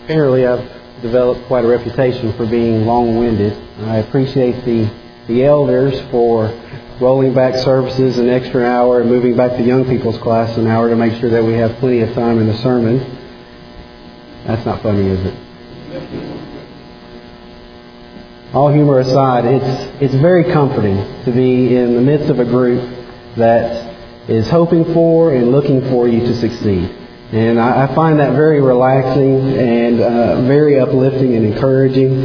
Apparently I've developed quite a reputation for being long-winded. I appreciate the elders for rolling back services an extra hour and moving back the young people's class an hour to make sure that we have plenty of time in the sermon. That's not funny, is it? All humor aside, it's very comforting to be in the midst of a group that is hoping for and looking for you to succeed. And I find that very relaxing and very uplifting and encouraging.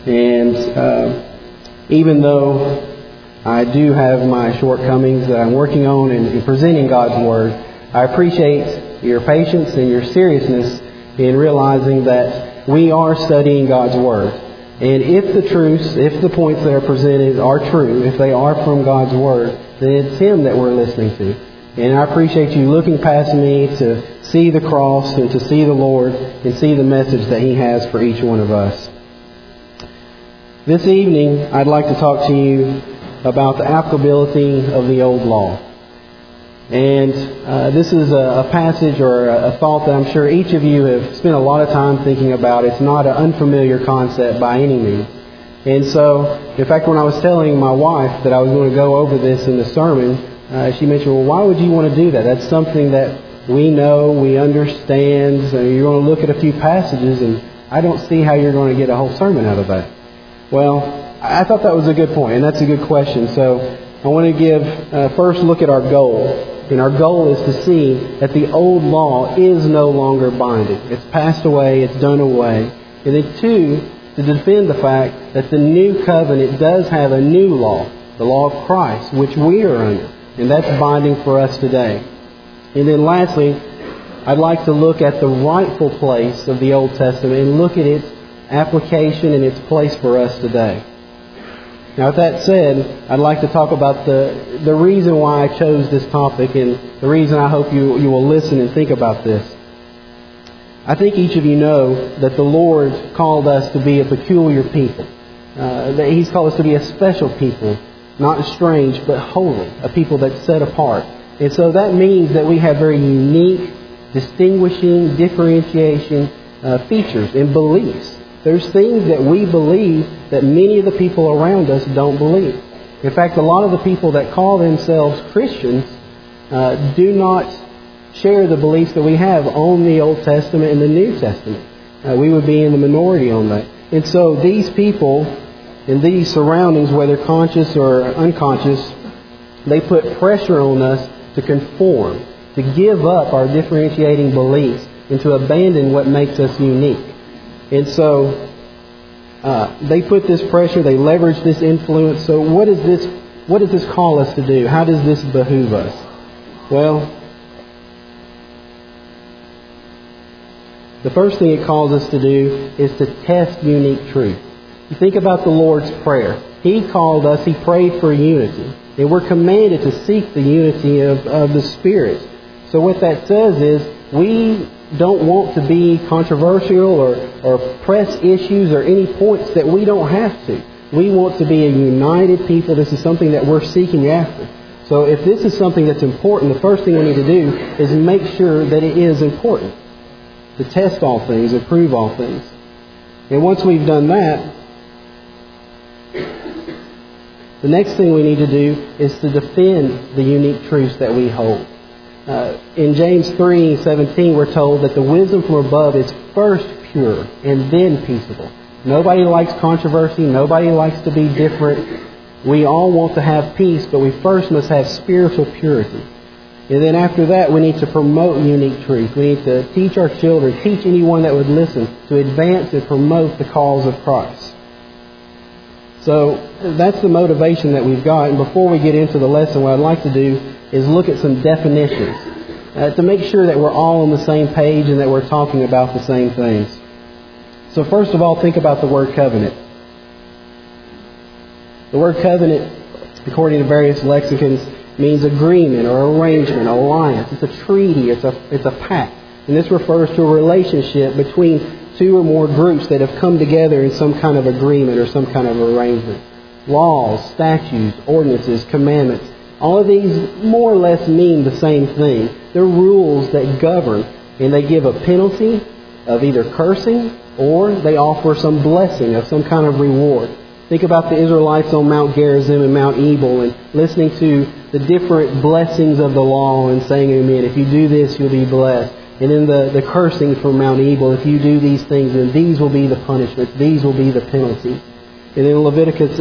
And even though I do have my shortcomings that I'm working on in presenting God's Word, I appreciate your patience and your seriousness in realizing that we are studying God's Word. And if the truths, if the points that are presented are true, if they are from God's Word, then it's Him that we're listening to. And I appreciate you looking past me to see the cross and to see the Lord and see the message that He has for each one of us. This evening, I'd like to talk to you about the applicability of the Old Law. And this is a passage or a thought that I'm sure each of you have spent a lot of time thinking about. It's not an unfamiliar concept by any means. And so, in fact, when I was telling my wife that I was going to go over this in the sermon, she mentioned, well, why would you want to do that? That's something that we know, we understand. So you're going to look at a few passages, and I don't see how you're going to get a whole sermon out of that. Well, I thought that was a good point, and that's a good question. So I want to give first look at our goal. And our goal is to see that the old law is no longer binding. It's passed away, it's done away. And then two, to defend the fact that the new covenant does have a new law, the law of Christ, which we are under. And that's binding for us today. And then lastly, I'd like to look at the rightful place of the Old Testament and look at its application and its place for us today. Now, with that said, I'd like to talk about the reason why I chose this topic and the reason I hope you will listen and think about this. I think each of you know that the Lord called us to be a peculiar people. That He's called us to be a special people, not strange, but holy, a people that's set apart. And so that means that we have very unique, distinguishing, differentiation features and beliefs. There's things that we believe that many of the people around us don't believe. In fact, a lot of the people that call themselves Christians do not share the beliefs that we have on the Old Testament and the New Testament. We would be in the minority on that. And so these people in these surroundings, whether conscious or unconscious, they put pressure on us to conform, to give up our differentiating beliefs, and to abandon what makes us unique. And so they put this pressure, they leverage this influence. So what does this call us to do? How does this behoove us? Well, the first thing it calls us to do is to test unique truth. You think about the Lord's Prayer. He called us, He prayed for unity. And we're commanded to seek the unity of the Spirit. So what that says is we don't want to be controversial or press issues or any points that we don't have to. We want to be a united people. This is something that we're seeking after. So if this is something that's important, the first thing we need to do is make sure that it is important. To test all things and prove all things. And once we've done that, the next thing we need to do is to defend the unique truths that we hold. In James 3:17, we're told that the wisdom from above is first pure and then peaceable. Nobody likes controversy. Nobody likes to be different. We all want to have peace, but we first must have spiritual purity. And then after that, we need to promote unique truth. We need to teach our children, teach anyone that would listen, to advance and promote the cause of Christ. So that's the motivation that we've got. And before we get into the lesson, what I'd like to do is look at some definitions to make sure that we're all on the same page and that we're talking about the same things. So first of all, think about the word covenant. The word covenant, according to various lexicons, means agreement or arrangement, alliance. It's a treaty, it's a pact. And this refers to a relationship between two or more groups that have come together in some kind of agreement or some kind of arrangement. Laws, statutes, ordinances, commandments, all of these more or less mean the same thing. They're rules that govern, and they give a penalty of either cursing or they offer some blessing of some kind of reward. Think about the Israelites on Mount Gerizim and Mount Ebal and listening to the different blessings of the law and saying amen. If you do this, you'll be blessed. And then the cursing from Mount Ebal, if you do these things, then these will be the punishments. These will be the penalties. And then Leviticus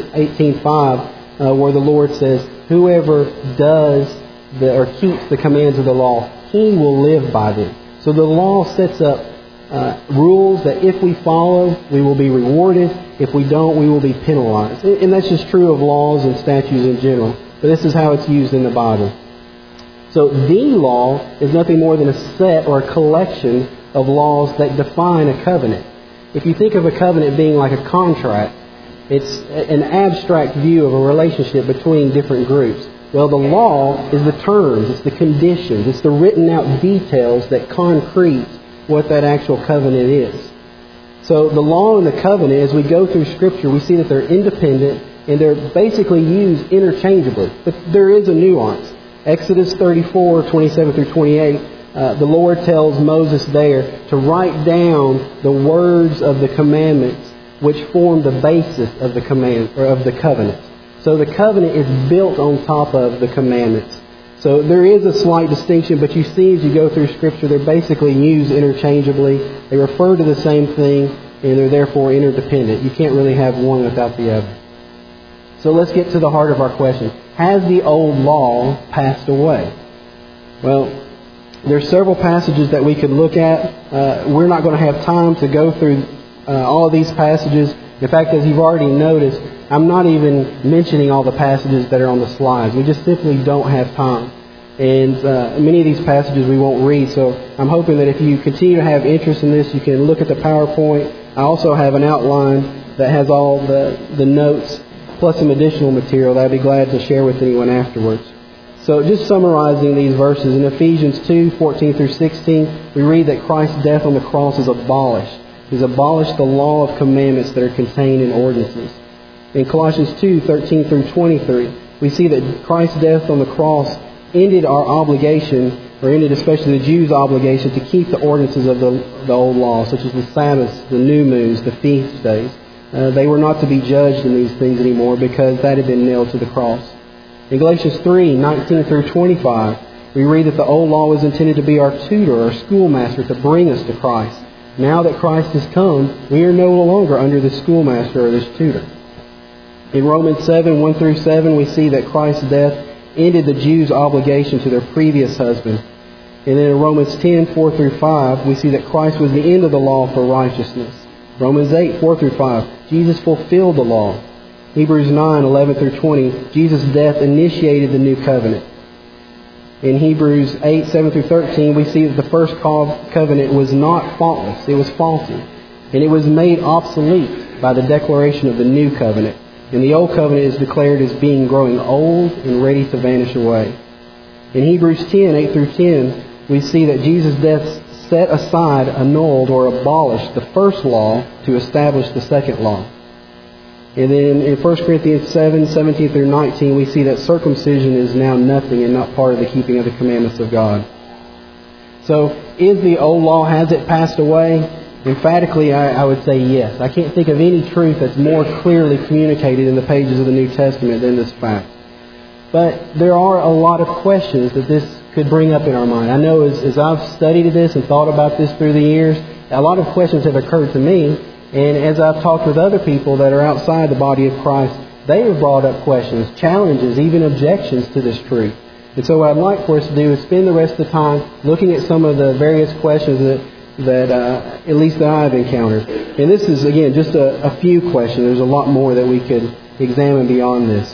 18:5, where the Lord says, whoever does or keeps the commands of the law, he will live by them. So the law sets up rules that if we follow, we will be rewarded. If we don't, we will be penalized. And that's just true of laws and statutes in general. But this is how it's used in the Bible. So the law is nothing more than a set or a collection of laws that define a covenant. If you think of a covenant being like a contract, it's an abstract view of a relationship between different groups. Well, the law is the terms, it's the conditions, it's the written out details that concrete what that actual covenant is. So the law and the covenant, as we go through Scripture, we see that they're independent and they're basically used interchangeably. But there is a nuance. Exodus 34:27 through 28, the Lord tells Moses there to write down the words of the commandments which form the basis of the command or of the covenant. So the covenant is built on top of the commandments. So there is a slight distinction, but you see as you go through Scripture, they're basically used interchangeably. They refer to the same thing, and they're therefore interdependent. You can't really have one without the other. So let's get to the heart of our question. Has the old law passed away? Well, there's several passages that we could look at. We're not going to have time to go through all of these passages. In fact, as you've already noticed, I'm not even mentioning all the passages that are on the slides. We just simply don't have time. And many of these passages we won't read. So I'm hoping that if you continue to have interest in this, you can look at the PowerPoint. I also have an outline that has all the notes plus some additional material that I'd be glad to share with anyone afterwards. So just summarizing these verses, in Ephesians 2:14 through 16, we read that Christ's death on the cross is abolished. He's abolished the law of commandments that are contained in ordinances. In Colossians 2:13 through 23, we see that Christ's death on the cross ended our obligation, or ended especially the Jews' obligation, to keep the ordinances of the old law, such as the Sabbaths, the new moons, the feast days. They were not to be judged in these things anymore because that had been nailed to the cross. In Galatians 3:19 through 25, we read that the old law was intended to be our tutor, our schoolmaster, to bring us to Christ. Now that Christ has come, we are no longer under this schoolmaster or this tutor. In Romans 7:1 through 7, we see that Christ's death ended the Jews' obligation to their previous husband. And then in Romans 10:4 through 5, we see that Christ was the end of the law for righteousness. Romans 8:4 through 5, Jesus fulfilled the law. Hebrews 9:11 through 20, Jesus' death initiated the new covenant. In Hebrews 8:7 through 13, we see that the first covenant was not faultless, it was faulty. And it was made obsolete by the declaration of the new covenant. And the old covenant is declared as being growing old and ready to vanish away. In Hebrews 10:8 through 10, we see that Jesus' death set aside, annulled, or abolished the first law to establish the second law. And then in 1 Corinthians 7:17 through 19, we see that circumcision is now nothing and not part of the keeping of the commandments of God. So, is the old law, has it passed away? Emphatically, I would say yes. I can't think of any truth that's more clearly communicated in the pages of the New Testament than this fact. But there are a lot of questions that this could bring up in our mind. I know as I've studied this and thought about this through the years, a lot of questions have occurred to me. And as I've talked with other people that are outside the body of Christ, they have brought up questions, challenges, even objections to this truth. And so what I'd like for us to do is spend the rest of the time looking at some of the various questions that at least that I've encountered. And this is, again, just a few questions. There's a lot more that we could examine beyond this.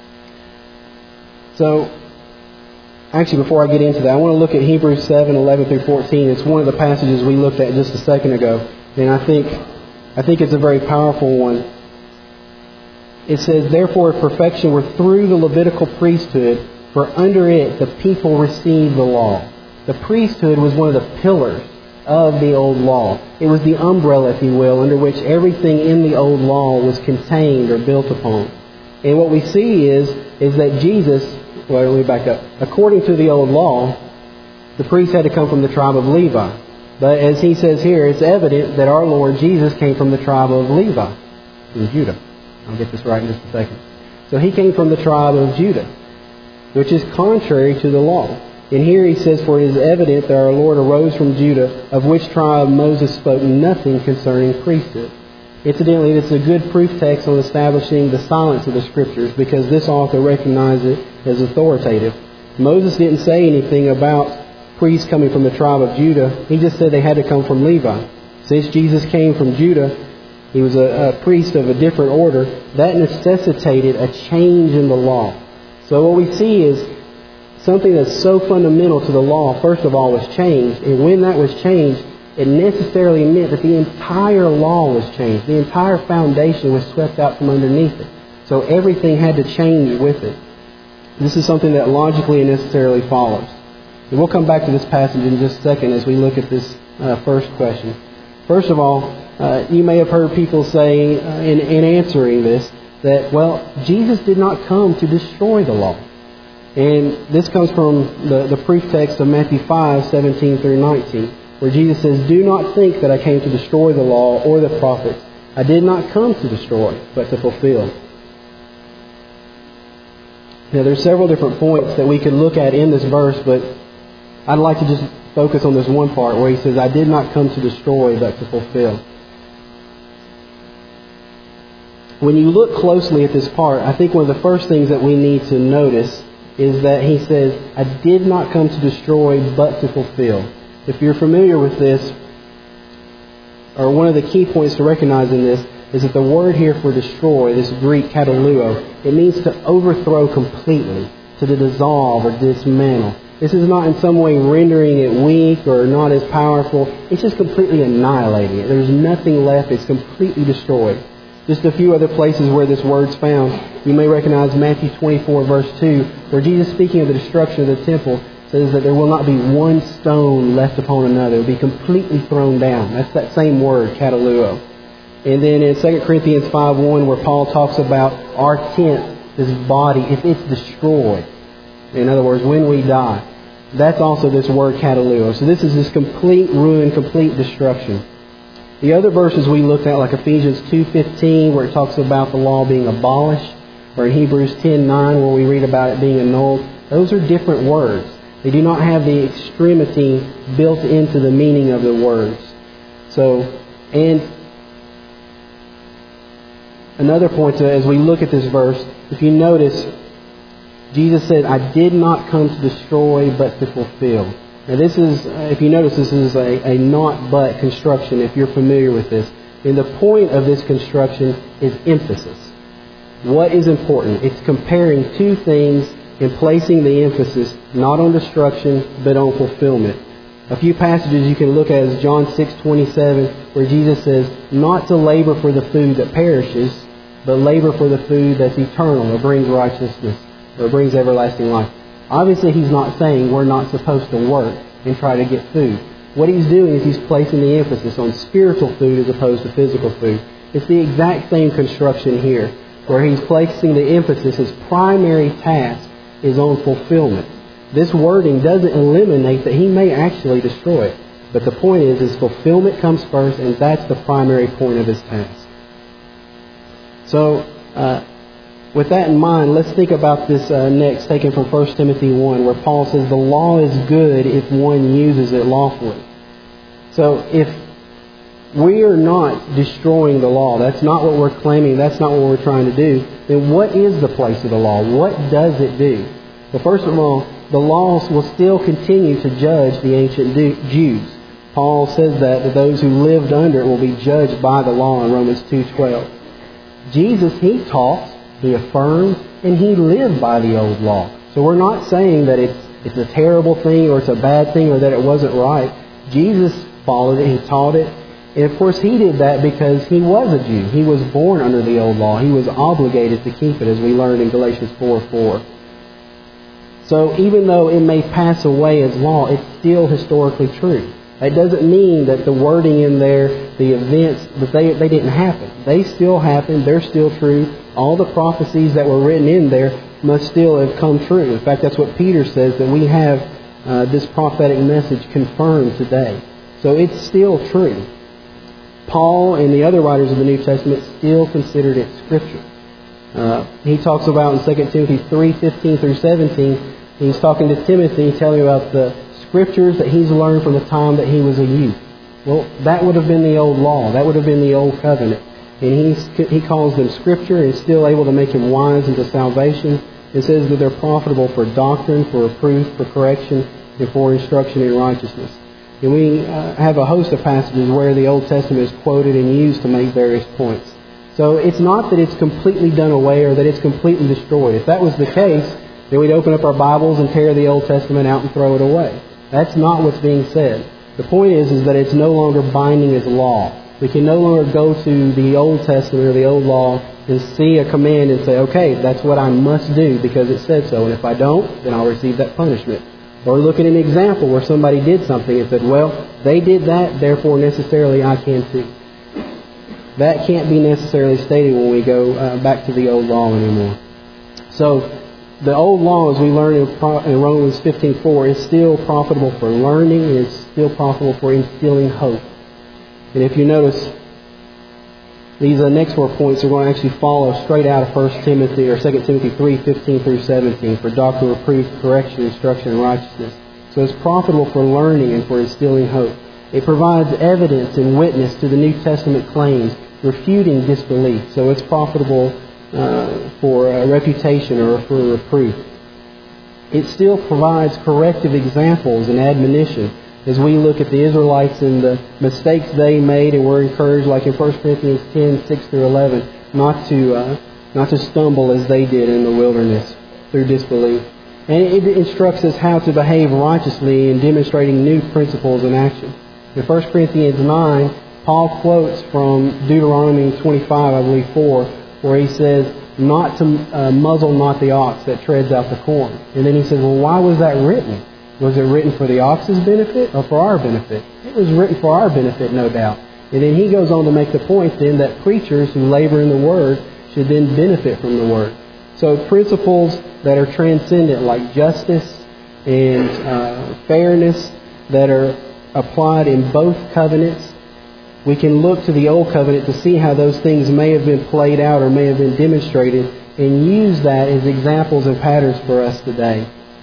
So, actually, before I get into that, I want to look at Hebrews 7:11 through 14. It's one of the passages we looked at just a second ago. And I think it's a very powerful one. It says, "Therefore, if perfection were through the Levitical priesthood, for under it the people received the law." The priesthood was one of the pillars of the old law. It was the umbrella, if you will, under which everything in the old law was contained or built upon. And what we see is that Jesus, well, let me back up. According to the old law, the priest had to come from the tribe of Levi. But as he says here, it's evident that our Lord Jesus came from the tribe of Levi, from Judah. I'll get this right in just a second. So he came from the tribe of Judah, which is contrary to the law. And here he says, for it is evident that our Lord arose from Judah, of which tribe Moses spoke nothing concerning priesthood. Incidentally, it's a good proof text on establishing the silence of the Scriptures, because this author recognized it as authoritative. Moses didn't say anything about priests coming from the tribe of Judah. He just said they had to come from Levi. Since Jesus came from Judah, he was a priest of a different order. That necessitated a change in the law. So what we see is something that's so fundamental to the law, first of all, was changed. And when that was changed, it necessarily meant that the entire law was changed. The entire foundation was swept out from underneath it. So everything had to change with it. This is something that logically and necessarily follows. And we'll come back to this passage in just a second as we look at this first question. First of all, you may have heard people say in answering this that, well, Jesus did not come to destroy the law. And this comes from the proof text of Matthew 5:17 through 19, where Jesus says, do not think that I came to destroy the law or the prophets. I did not come to destroy, but to fulfill. Now, there's several different points that we could look at in this verse, but I'd like to just focus on this one part where he says, I did not come to destroy, but to fulfill. When you look closely at this part, I think one of the first things that we need to notice is that he says, I did not come to destroy, but to fulfill. If you're familiar with this, or one of the key points to recognize in this, is that the word here for destroy, this Greek kataluo, it means to overthrow completely, to dissolve or dismantle. This is not in some way rendering it weak or not as powerful. It's just completely annihilating it. There's nothing left. It's completely destroyed. Just a few other places where this word's found. You may recognize Matthew 24, verse 2, where Jesus, speaking of the destruction of the temple, says that there will not be one stone left upon another. It will be completely thrown down. That's that same word, kataluo. And then in 2 Corinthians 5:1, where Paul talks about our tent, this body, if it's destroyed, in other words, when we die, that's also this word kataluo. So this is this complete ruin, complete destruction. The other verses we looked at, like Ephesians 2:15, where it talks about the law being abolished, or in Hebrews 10:9, where we read about it being annulled, those are different words. They do not have the extremity built into the meaning of the words. So, and another point as we look at this verse, if you notice, Jesus said, I did not come to destroy, but to fulfill. Now this is, if you notice, this is a not but construction, if you're familiar with this. And the point of this construction is emphasis. What is important? It's comparing two things and placing the emphasis not on destruction, but on fulfillment. A few passages you can look at is John 6:27, where Jesus says, not to labor for the food that perishes, but labor for the food that's eternal, or brings righteousness, or brings everlasting life. Obviously, he's not saying we're not supposed to work and try to get food. What he's doing is he's placing the emphasis on spiritual food as opposed to physical food. It's the exact same construction here, where he's placing the emphasis, his primary task is on fulfillment. This wording doesn't eliminate that he may actually destroy it. But the point is fulfillment comes first, and that's the primary point of his task. So, with that in mind, let's think about this next, taken from 1 Timothy 1, where Paul says the law is good if one uses it lawfully. So if we are not destroying the law, that's not what we're claiming, that's not what we're trying to do, then what is the place of the law? What does it do? Well, first of all, the law will still continue to judge the ancient Jews. Paul says that those who lived under it will be judged by the law in Romans 2:12. Jesus, he taught, he affirmed, and he lived by the old law. So we're not saying that it's a terrible thing or it's a bad thing or that it wasn't right. Jesus followed it, he taught it. And of course he did that because he was a Jew. He was born under the old law. He was obligated to keep it, as we learned in Galatians 4:4. So even though it may pass away as law, it's still historically true. That doesn't mean that the wording in there, the events, that they didn't happen. They still happen. They're still true. All the prophecies that were written in there must still have come true. In fact, that's what Peter says, that we have this prophetic message confirmed today. So it's still true. Paul and the other writers of the New Testament still considered it Scripture. He talks about in 2 Timothy 3:15 through 17, he's talking to Timothy, telling about the Scriptures that he's learned from the time that he was a youth. Well, that would have been the old law. That would have been the old covenant. And he calls them Scripture, and is still able to make him wise into salvation. It says that they're profitable for doctrine, for reproof, for correction, and for instruction in righteousness. And we have a host of passages where the Old Testament is quoted and used to make various points. So it's not that it's completely done away or that it's completely destroyed. If that was the case, then we'd open up our Bibles and tear the Old Testament out and throw it away. That's not what's being said. The point is that it's no longer binding as law. We can no longer go to the Old Testament or the Old Law and see a command and say, okay, that's what I must do because it said so. And if I don't, then I'll receive that punishment. Or look at an example where somebody did something and said, well, they did that, therefore necessarily I can too. That can't be necessarily stated when we go back to the old law anymore. So the old law, as we learn in Romans 15:4, is still profitable for learning and is still profitable for instilling hope. And if you notice, these next 4 points are going to actually follow straight out of 1 Timothy or 2 Timothy 3:15 through 17 for doctrine, reproof, correction, instruction, and righteousness. So it's profitable for learning and for instilling hope. It provides evidence and witness to the New Testament claims, refuting disbelief. So it's profitable for refutation or for reproof. It still provides corrective examples and admonition as we look at the Israelites and the mistakes they made, and we're encouraged, like in 1 Corinthians 10:6 through 11, not to stumble as they did in the wilderness through disbelief. And it instructs us how to behave righteously in demonstrating new principles in action. In 1 Corinthians 9, Paul quotes from Deuteronomy 25, I believe 4, where he says, not to muzzle not the ox that treads out the corn. And then he says, well, why was that written? Was it written for the ox's benefit or for our benefit? It was written for our benefit, no doubt. And then he goes on to make the point then that preachers who labor in the Word should then benefit from the Word. So principles that are transcendent, like justice and fairness, that are applied in both covenants, we can look to the Old Covenant to see how those things may have been played out or may have been demonstrated and use that as examples and patterns for us today.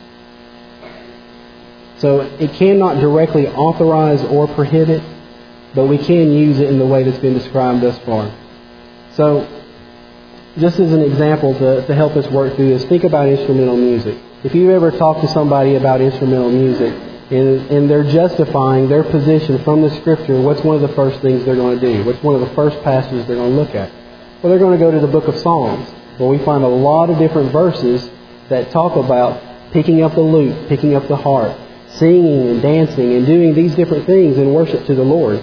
So it cannot directly authorize or prohibit, but we can use it in the way that's been described thus far. So just as an example to help us work through this, think about instrumental music. If you ever talk to somebody about instrumental music and they're justifying their position from the Scripture, what's one of the first things they're going to do? What's one of the first passages they're going to look at? Well, they're going to go to the book of Psalms, where we find a lot of different verses that talk about picking up the lute, picking up the harp, singing and dancing and doing these different things in worship to the Lord.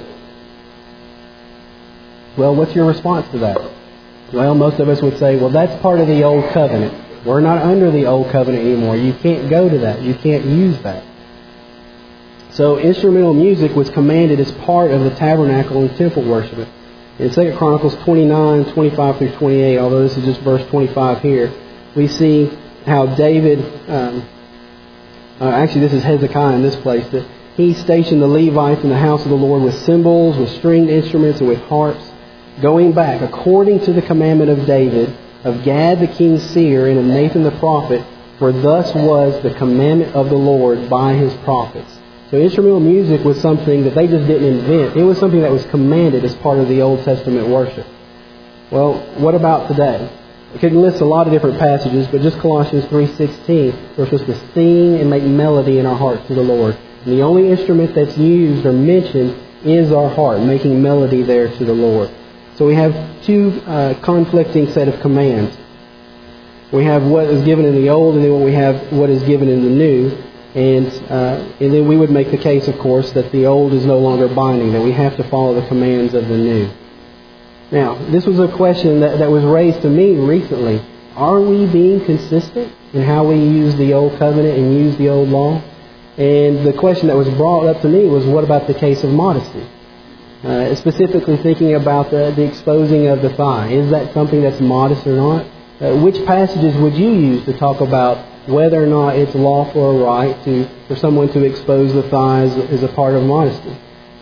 Well, what's your response to that? Well, most of us would say, well, that's part of the Old Covenant. We're not under the Old Covenant anymore. You can't go to that. You can't use that. So instrumental music was commanded as part of the tabernacle and temple worship. In 2 Chronicles 29, 25 through 28, although this is just verse 25 here, we see how David... actually, this is Hezekiah in this place, that he stationed the Levites in the house of the Lord with cymbals, with stringed instruments, and with harps, going back according to the commandment of David, of Gad the king's seer, and of Nathan the prophet, for thus was the commandment of the Lord by his prophets. So instrumental music was something that they just didn't invent. It was something that was commanded as part of the Old Testament worship. Well, what about today? I could list a lot of different passages, but just Colossians 3:16, we're supposed to sing and make melody in our hearts to the Lord. And the only instrument that's used or mentioned is our heart, making melody there to the Lord. So we have two conflicting set of commands. We have what is given in the Old, and then we have what is given in the New. And then we would make the case, of course, that the Old is no longer binding, that we have to follow the commands of the New. Now, this was a question that was raised to me recently. Are we being consistent in how we use the Old Covenant and use the Old Law? And the question that was brought up to me was, what about the case of modesty? Specifically thinking about the exposing of the thigh. Is that something that's modest or not? Which passages would you use to talk about whether or not it's lawful or right for someone to expose the thighs as a part of modesty?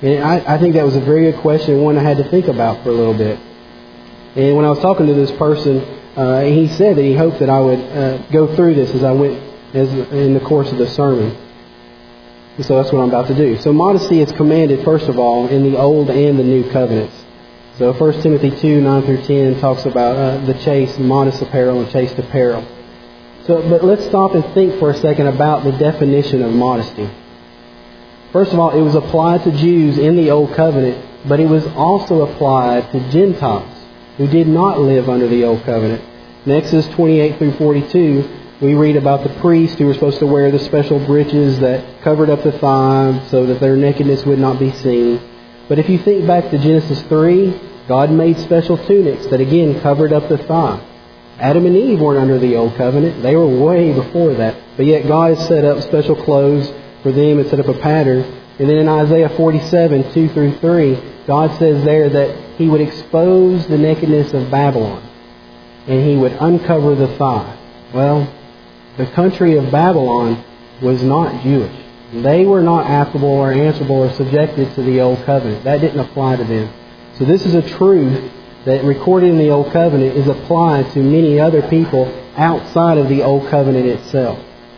And I think that was a very good question, one I had to think about for a little bit. And when I was talking to this person, he said that he hoped that I would go through this as I went in the course of the sermon. And so that's what I'm about to do. So modesty is commanded, first of all, in the Old and the New Covenants. So 1 Timothy 2, 9 through 10 talks about the chaste, modest apparel, and chaste apparel. But let's stop and think for a second about the definition of modesty. First of all, it was applied to Jews in the Old Covenant, but it was also applied to Gentiles who did not live under the Old Covenant. In Exodus 28 through 42, we read about the priests who were supposed to wear the special breeches that covered up the thigh so that their nakedness would not be seen. But if you think back to Genesis 3, God made special tunics that again covered up the thigh. Adam and Eve weren't under the Old Covenant. They were way before that. But yet God has set up special clothes for them and set up a pattern. And then in Isaiah 47, 2 through 3, God says there that He would expose the nakedness of Babylon and He would uncover the thigh. Well, the country of Babylon was not Jewish. They were not affable or answerable or subjected to the Old Covenant. That didn't apply to them. So this is a truth that recorded in the Old Covenant is applied to many other people outside of the Old Covenant itself.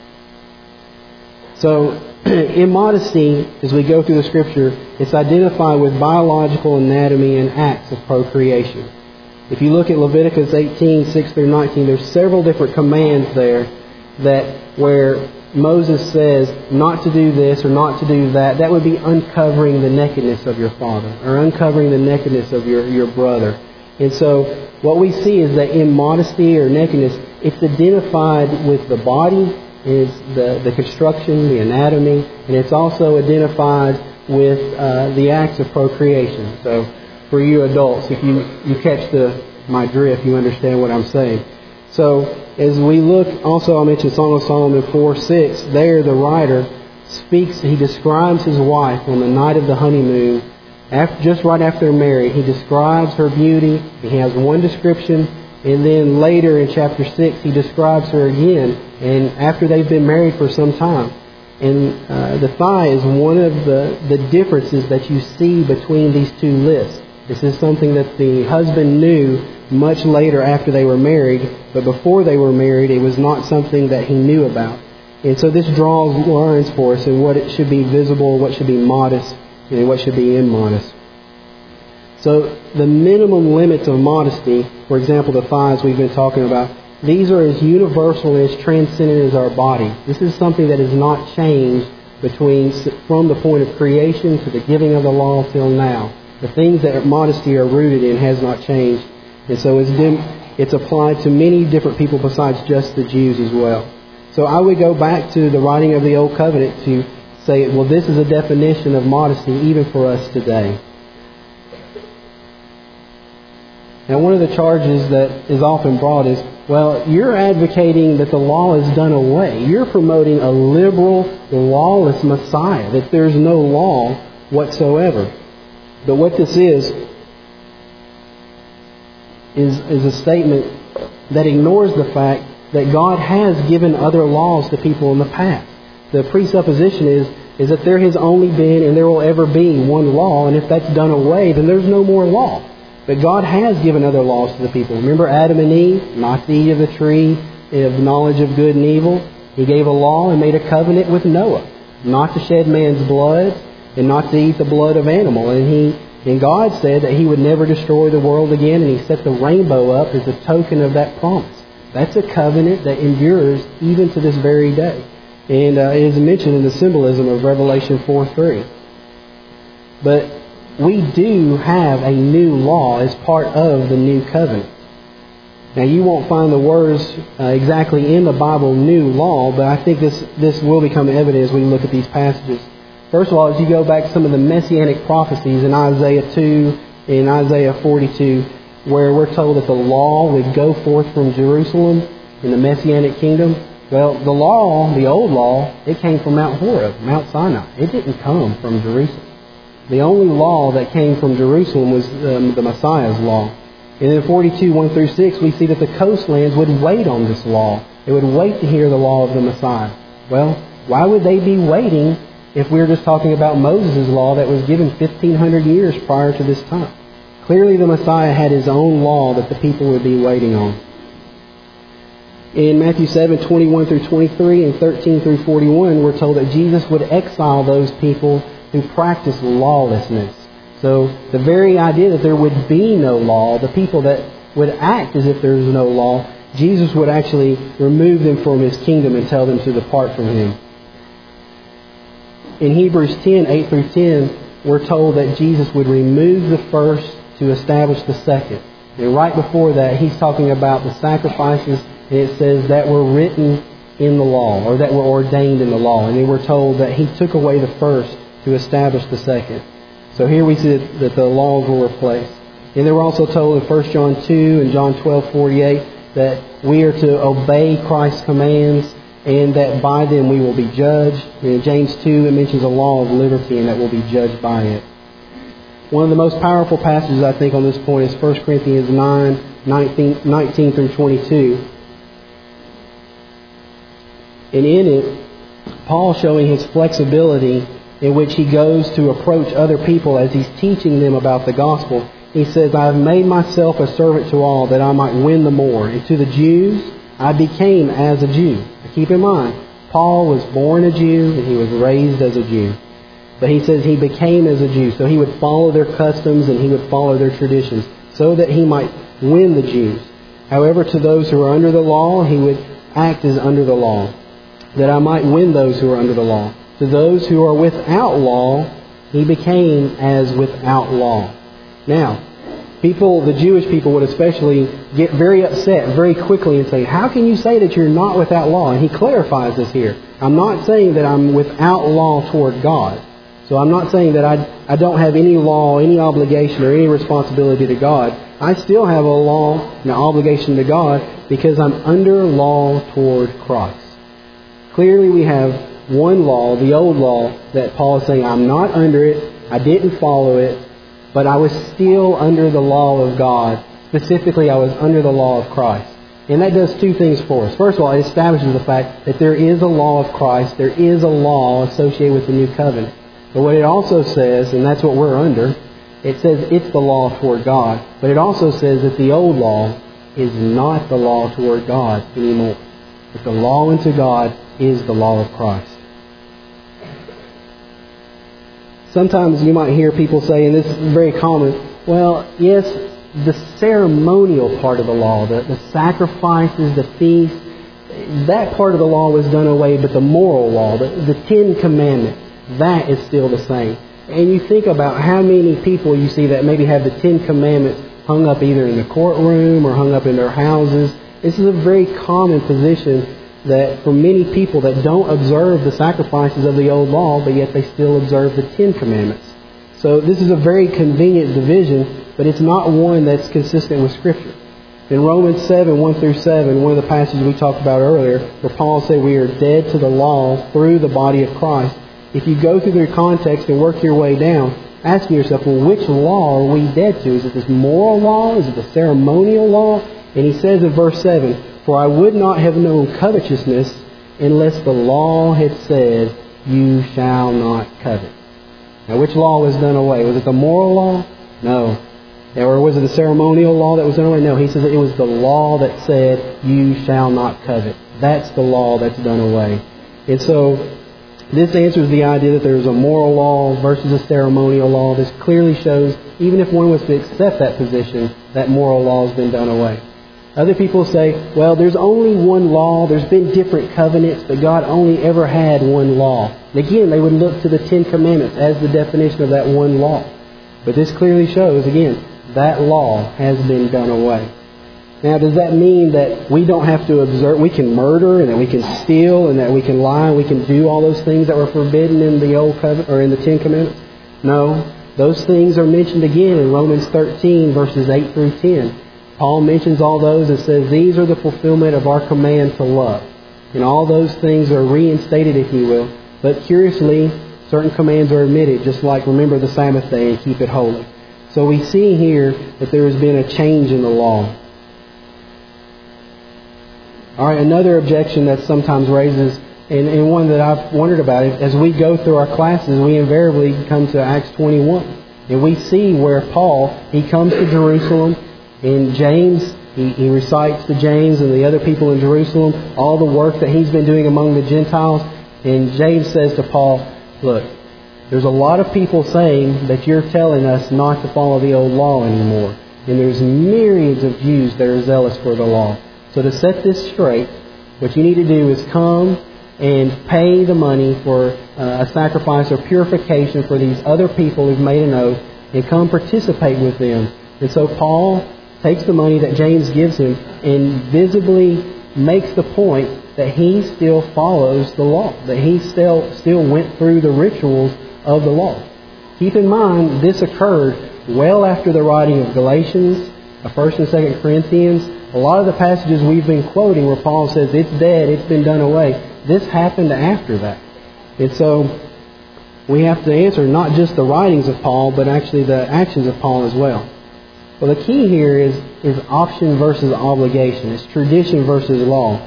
So immodesty, as we go through the Scripture, it's identified with biological anatomy and acts of procreation. If you look at Leviticus 18, 6 through 19, there's several different commands there that where Moses says not to do this or not to do that. That would be uncovering the nakedness of your father or uncovering the nakedness of your brother. And so what we see is that immodesty or nakedness, it's identified with the body, it's the construction, the anatomy, and it's also identified with the acts of procreation. So for you adults, if you catch my drift, you understand what I'm saying. So as we look, also I mentioned Song of Solomon 4:6. There the writer speaks, he describes his wife on the night of the honeymoon, just right after they're married. He describes her beauty. He has one description, and then later in chapter 6 he describes her again, and after they've been married for some time. And the thigh is one of the differences that you see between these two lists. This is something that the husband knew much later after they were married, but before they were married it was not something that he knew about. And so this draws lines for us in what it should be visible, what should be modest, and what should be immodest. So the minimum limits of modesty, for example the thighs we've been talking about, these are as universal and as transcendent as our body. This is something that has not changed from the point of creation to the giving of the law till now. The things that modesty are rooted in has not changed. And so it's applied to many different people besides just the Jews as well. So I would go back to the writing of the Old Covenant to say, well, this is a definition of modesty even for us today. Now, one of the charges that is often brought is, well, you're advocating that the law is done away. You're promoting a liberal, lawless Messiah, that there's no law whatsoever. But what this is a statement that ignores the fact that God has given other laws to people in the past. The presupposition is that there has only been and there will ever be one law, and if that's done away, then there's no more law. But God has given other laws to the people. Remember Adam and Eve, not to eat of the tree of knowledge of good and evil. He gave a law and made a covenant with Noah, not to shed man's blood and not to eat the blood of animal. And God said that He would never destroy the world again, and He set the rainbow up as a token of that promise. That's a covenant that endures even to this very day. And it is mentioned in the symbolism of Revelation 4:3. But we do have a new law as part of the new covenant. Now, you won't find the words exactly in the Bible, new law, but I think this will become evident as we look at these passages. First of all, as you go back to some of the messianic prophecies in Isaiah 2 and Isaiah 42, where we're told that the law would go forth from Jerusalem in the messianic kingdom. Well, the law, the old law, it came from Mount Horeb, Mount Sinai. It didn't come from Jerusalem. The only law that came from Jerusalem was the Messiah's law. And in 42, 1 through 6, we see that the coastlands would wait on this law. They would wait to hear the law of the Messiah. Well, why would they be waiting if we're just talking about Moses' law that was given 1,500 years prior to this time. Clearly the Messiah had his own law that the people would be waiting on. In Matthew 7:21 through 23 and 13 through 41, we're told that Jesus would exile those people who practice lawlessness. So the very idea that there would be no law, the people that would act as if there is no law, Jesus would actually remove them from His kingdom and tell them to depart from Him. In Hebrews 10:8 through 10, we're told that Jesus would remove the first to establish the second. And right before that, He's talking about the sacrifices, and it says that were written in the law, or that were ordained in the law. And then we're told that He took away the first to establish the second. So here we see that the laws were replaced. And then we're also told in 1 John 2 and John 12:48 that we are to obey Christ's commands and that by them we will be judged. And in James 2 it mentions a law of liberty and that we'll be judged by it. One of the most powerful passages I think on this point is 1 Corinthians 9:19 through 22. And in it, Paul showing his flexibility in which he goes to approach other people as he's teaching them about the gospel. He says, I have made myself a servant to all that I might win the more. And to the Jews, I became as a Jew. Keep in mind, Paul was born a Jew and he was raised as a Jew. But he says he became as a Jew. So he would follow their customs and he would follow their traditions so that he might win the Jews. However, to those who are under the law, he would act as under the law, that I might win those who are under the law. To those who are without law, he became as without law. Now, the Jewish people would especially get very upset very quickly and say, how can you say that you're not without law? And he clarifies this here. I'm not saying that I'm without law toward God. So I'm not saying that I don't have any law, any obligation, or any responsibility to God. I still have a law and an obligation to God because I'm under law toward Christ. Clearly we have one law, the old law, that Paul is saying, I'm not under it, I didn't follow it, but I was still under the law of God. Specifically, I was under the law of Christ. And that does two things for us. First of all, it establishes the fact that there is a law of Christ, there is a law associated with the new covenant. But what it also says, and that's what we're under, it says it's the law toward God, but it also says that the old law is not the law toward God anymore. That the law unto God is the law of Christ. Sometimes you might hear people say, and this is very common, well, yes, the ceremonial part of the law, the sacrifices, the feasts, that part of the law was done away, but the moral law, the Ten Commandments, that is still the same. And you think about how many people you see that maybe have the Ten Commandments hung up either in the courtroom or hung up in their houses. This is a very common position that for many people that don't observe the sacrifices of the old law, but yet they still observe the Ten Commandments. So this is a very convenient division, but it's not one that's consistent with Scripture. In Romans 7:1 through 7, one of the passages we talked about earlier, where Paul said we are dead to the law through the body of Christ. If you go through the context and work your way down, asking yourself, well, which law are we dead to? Is it this moral law? Is it the ceremonial law? And he says in verse 7, for I would not have known covetousness unless the law had said, you shall not covet. Now, which law was done away? Was it the moral law? No. Or was it the ceremonial law that was done away? No. He says it was the law that said, you shall not covet. That's the law that's done away. And so, this answers the idea that there's a moral law versus a ceremonial law. This clearly shows, even if one was to accept that position, that moral law has been done away. Other people say, well, there's only one law. There's been different covenants, but God only ever had one law. And again, they would look to the Ten Commandments as the definition of that one law. But this clearly shows, again, that law has been done away. Now, does that mean that we don't have to observe, we can murder and that we can steal and that we can lie and we can do all those things that were forbidden in the Old Covenant or in the Ten Commandments? No. Those things are mentioned again in Romans 13, verses 8 through 10. Paul mentions all those and says these are the fulfillment of our command to love. And all those things are reinstated, if you will. But curiously, certain commands are omitted, just like remember the Sabbath day and keep it holy. So we see here that there has been a change in the law. All right, another objection that sometimes raises and one that I've wondered about. As we go through our classes, we invariably come to Acts 21. And we see where Paul, he comes to Jerusalem, and James, he recites to James and the other people in Jerusalem all the work that he's been doing among the Gentiles. And James says to Paul, look, there's a lot of people saying that you're telling us not to follow the old law anymore. And there's myriads of Jews that are zealous for the law. So to set this straight, what you need to do is come and pay the money for a sacrifice or purification for these other people who've made an oath, and come participate with them. And so Paul takes the money that James gives him and visibly makes the point that he still follows the law, that he still went through the rituals of the law. Keep in mind, this occurred well after the writing of Galatians, 1st and 2nd Corinthians. A lot of the passages we've been quoting where Paul says it's dead, it's been done away, this happened after that. And so we have to answer not just the writings of Paul, but actually the actions of Paul as well. Well, the key here is option versus obligation. It's tradition versus law.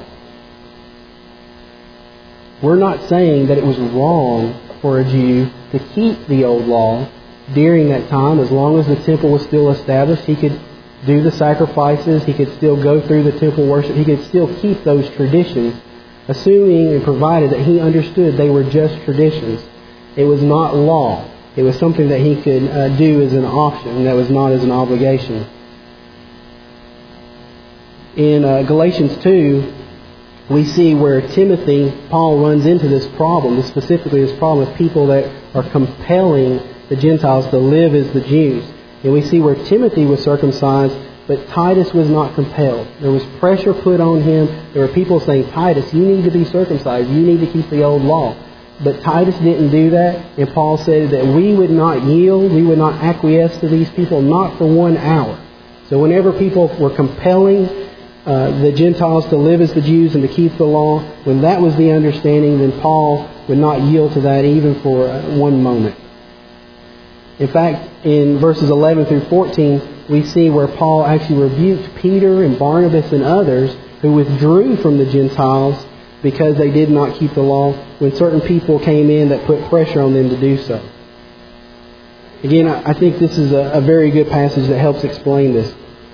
We're not saying that it was wrong for a Jew to keep the old law during that time. As long as the temple was still established, he could do the sacrifices, he could still go through the temple worship, he could still keep those traditions, assuming and provided that he understood they were just traditions. It was not law. It was something that he could do as an option, that was not as an obligation. In Galatians 2, we see where Timothy, Paul runs into this problem, specifically this problem of people that are compelling the Gentiles to live as the Jews. And we see where Timothy was circumcised, but Titus was not compelled. There was pressure put on him. There were people saying, Titus, you need to be circumcised. You need to keep the old law. But Titus didn't do that. And Paul said that we would not yield, we would not acquiesce to these people, not for 1 hour. So whenever people were compelling the Gentiles to live as the Jews and to keep the law, when that was the understanding, then Paul would not yield to that even for 1 moment. In fact, in verses 11 through 14, we see where Paul actually rebuked Peter and Barnabas and others who withdrew from the Gentiles because they did not keep the law when certain people came in that put pressure on them to do so. Again, I think this is a very good passage that helps explain this.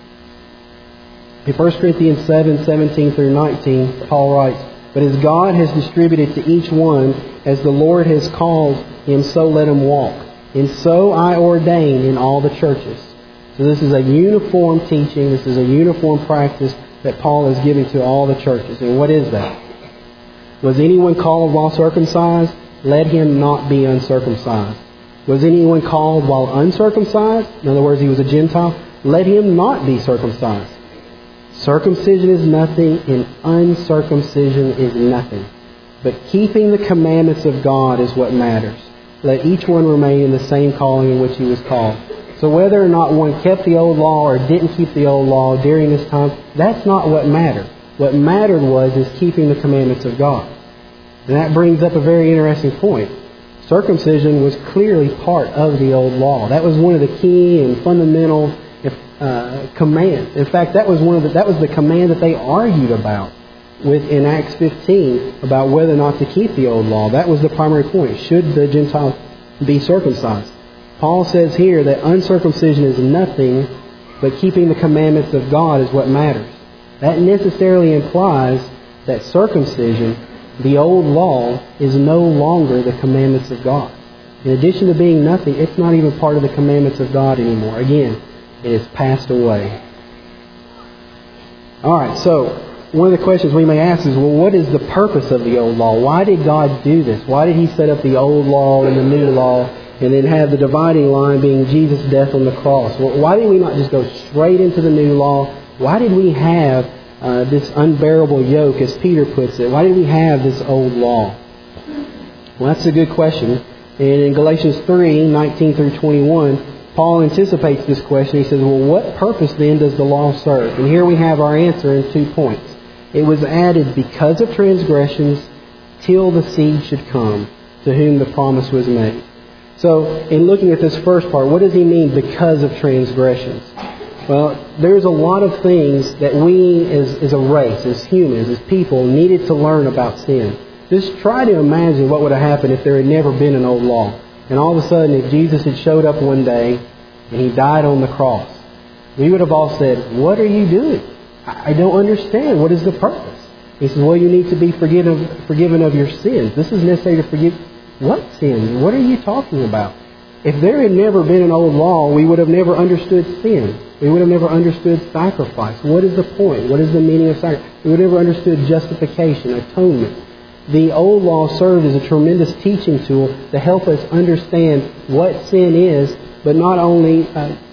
In 1 Corinthians 7:17 through 19, Paul writes, "But as God has distributed to each one, as the Lord has called him, so let him walk. And so I ordain in all the churches." So this is a uniform teaching, this is a uniform practice that Paul is giving to all the churches. And what is that? Was anyone called while circumcised? Let him not be uncircumcised. Was anyone called while uncircumcised? In other words, he was a Gentile. Let him not be circumcised. Circumcision is nothing and uncircumcision is nothing. But keeping the commandments of God is what matters. Let each one remain in the same calling in which he was called. So whether or not one kept the old law or didn't keep the old law during this time, that's not what mattered. What mattered is keeping the commandments of God. And that brings up a very interesting point. Circumcision was clearly part of the old law. That was one of the key and fundamental commands. In fact, that was the command that they argued about in Acts 15 about whether or not to keep the old law. That was the primary point. Should the Gentiles be circumcised? Paul says here that uncircumcision is nothing, but keeping the commandments of God is what matters. That necessarily implies that circumcision, the old law, is no longer the commandments of God. In addition to being nothing, it's not even part of the commandments of God anymore. Again, it has passed away. Alright, so one of the questions we may ask is, well, what is the purpose of the old law? Why did God do this? Why did He set up the old law and the new law and then have the dividing line being Jesus' death on the cross? Well, why did we not just go straight into the new law? Why did we have this unbearable yoke, as Peter puts it? Why did we have this old law? Well, that's a good question. And in Galatians 3:19 through 21, Paul anticipates this question. He says, well, what purpose then does the law serve? And here we have our answer in 2 points. It was added because of transgressions till the seed should come, to whom the promise was made. So, in looking at this first part, what does he mean because of transgressions? Well, there's a lot of things that we as a race, as humans, as people, needed to learn about sin. Just try to imagine what would have happened if there had never been an old law. And all of a sudden, if Jesus had showed up one day and He died on the cross, we would have all said, "What are you doing? I don't understand. What is the purpose?" He says, "Well, you need to be forgiven of your sins. This is necessary to forgive." What sins? What are you talking about? If there had never been an old law, we would have never understood sin. We would have never understood sacrifice. What is the point? What is the meaning of sacrifice? We would have never understood justification, atonement. The old law served as a tremendous teaching tool to help us understand what sin is, but not only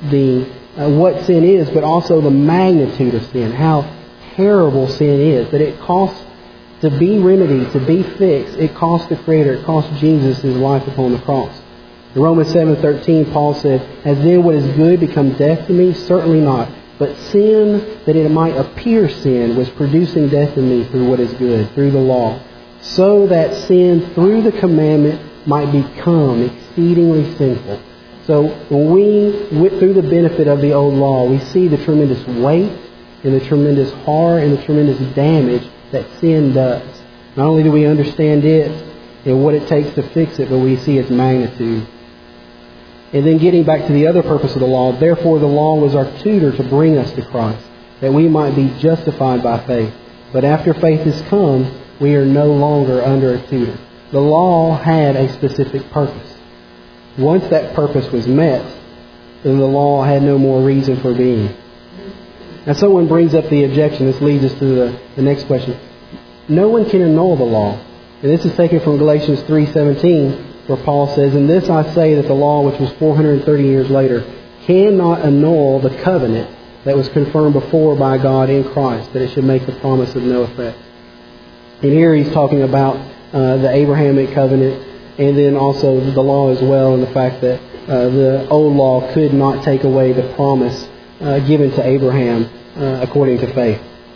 what sin is, but also the magnitude of sin, how terrible sin is, that it costs to be remedied, to be fixed. It cost the Creator, it cost Jesus His life upon the cross. In Romans 7:13, Paul said, "Has then what is good become death to me? Certainly not. But sin, that it might appear sin, was producing death in me through what is good, through the law. So that sin through the commandment might become exceedingly sinful." So when we went through the benefit of the old law, we see the tremendous weight and the tremendous horror and the tremendous damage that sin does. Not only do we understand it and what it takes to fix it, but we see its magnitude. And then getting back to the other purpose of the law, therefore the law was our tutor to bring us to Christ, that we might be justified by faith. But after faith has come, we are no longer under a tutor. The law had a specific purpose. Once that purpose was met, then the law had no more reason for being. Now someone brings up the objection. This leads us to the next question. No one can annul the law. And this is taken from Galatians 3:17, where Paul says, "In this I say that the law, which was 430 years later, cannot annul the covenant that was confirmed before by God in Christ, that it should make the promise of no effect." And here he's talking about the Abrahamic covenant, and then also the law as well, and the fact that the old law could not take away the promise given to Abraham according to faith.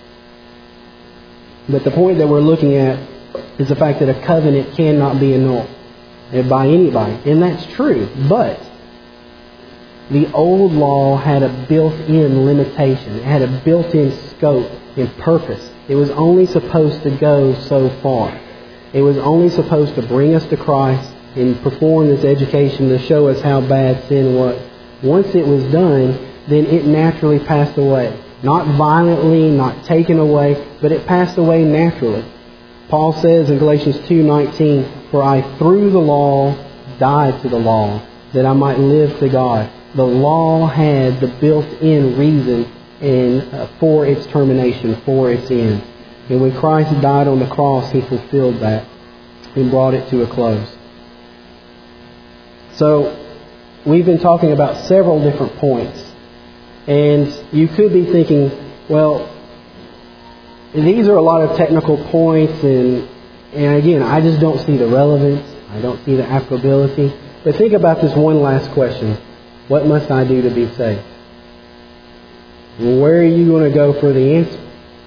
But the point that we're looking at is the fact that a covenant cannot be annulled by anybody. And that's true. But the old law had a built-in limitation. It had a built-in scope and purpose. It was only supposed to go so far. It was only supposed to bring us to Christ and perform this education to show us how bad sin was. Once it was done, then it naturally passed away. Not violently, not taken away, but it passed away naturally. Paul says in Galatians 2:19, "For I through the law died to the law, that I might live to God." The law had the built-in reason for its termination, for its end. And when Christ died on the cross, He fulfilled that and brought it to a close. So, we've been talking about several different points. And you could be thinking, well, these are a lot of technical points, and again, I just don't see the relevance. I don't see the applicability. But think about this one last question. What must I do to be saved? Where are you going to go for the answer?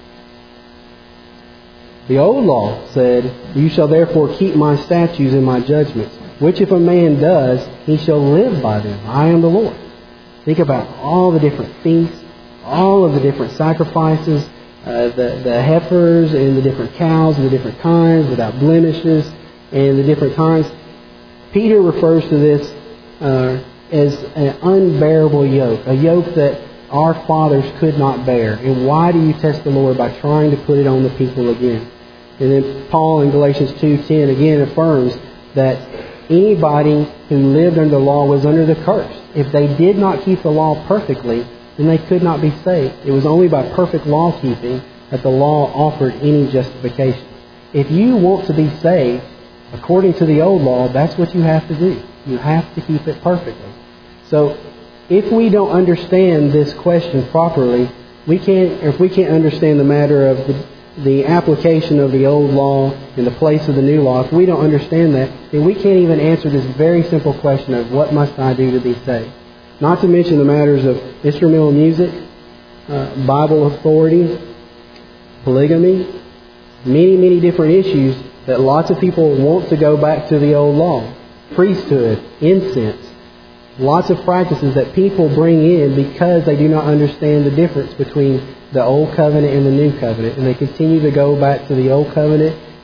The old law said, "You shall therefore keep my statutes and my judgments, which if a man does, he shall live by them. I am the Lord." Think about all the different feasts, all of the different sacrifices, the heifers and the different cows and the different kinds without blemishes and the different kinds. Peter refers to this as an unbearable yoke, a yoke that our fathers could not bear. And why do you test the Lord? By trying to put it on the people again. And then Paul in Galatians 2:10 again affirms that anybody who lived under the law was under the curse. If they did not keep the law perfectly, then they could not be saved. It was only by perfect law keeping that the law offered any justification. If you want to be saved, according to the old law, that's what you have to do. You have to keep it perfectly. So, if we don't understand this question properly, if we can't understand the matter of the application of the old law in the place of the new law, if we don't understand that, then we can't even answer this very simple question of what must I do to be saved. Not to mention the matters of instrumental music, Bible authority, polygamy, many different issues that lots of people want to go back to the old law. Priesthood, incense, lots of practices that people bring in because they do not understand the difference between the old covenant and the new covenant. And they continue to go back to the old covenant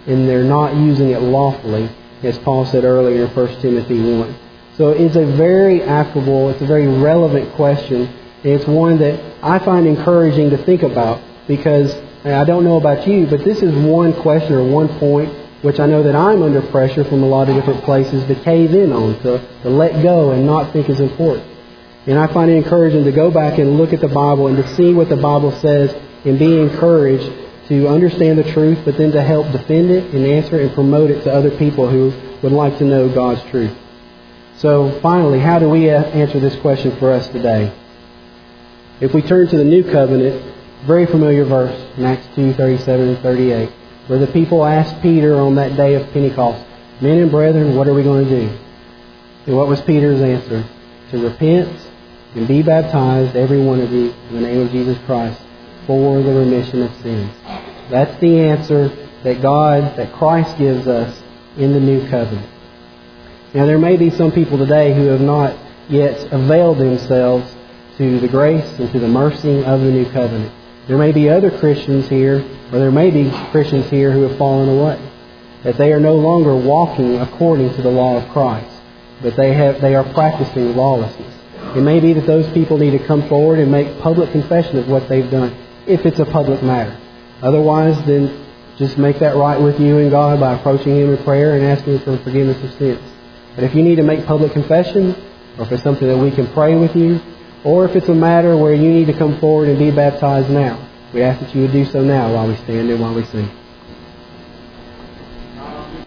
and they're not using it lawfully, as Paul said earlier in 1 Timothy 1. So it's a very applicable, it's a very relevant question, and it's one that I find encouraging to think about, because I don't know about you, but this is one question or one point which I know that I'm under pressure from a lot of different places to cave in on, to let go and not think is important. And I find it encouraging to go back and look at the Bible and to see what the Bible says and be encouraged to understand the truth, but then to help defend it and answer and promote it to other people who would like to know God's truth. So finally, how do we answer this question for us today? If we turn to the New Covenant, very familiar verse in Acts 2:37 and 38, where the people asked Peter on that day of Pentecost, "Men and brethren, what are we going to do?" And what was Peter's answer? To repent and be baptized, every one of you, in the name of Jesus Christ, for the remission of sins. That's the answer that Christ gives us in the New Covenant. Now, there may be some people today who have not yet availed themselves to the grace and to the mercy of the New Covenant. There may be other Christians here, or there may be Christians here who have fallen away, that they are no longer walking according to the law of Christ, but they are practicing lawlessness. It may be that those people need to come forward and make public confession of what they've done, if it's a public matter. Otherwise, then just make that right with you and God by approaching Him in prayer and asking for forgiveness of sins. But if you need to make public confession, or if it's something that we can pray with you, or if it's a matter where you need to come forward and be baptized now, we ask that you would do so now while we stand and while we sing.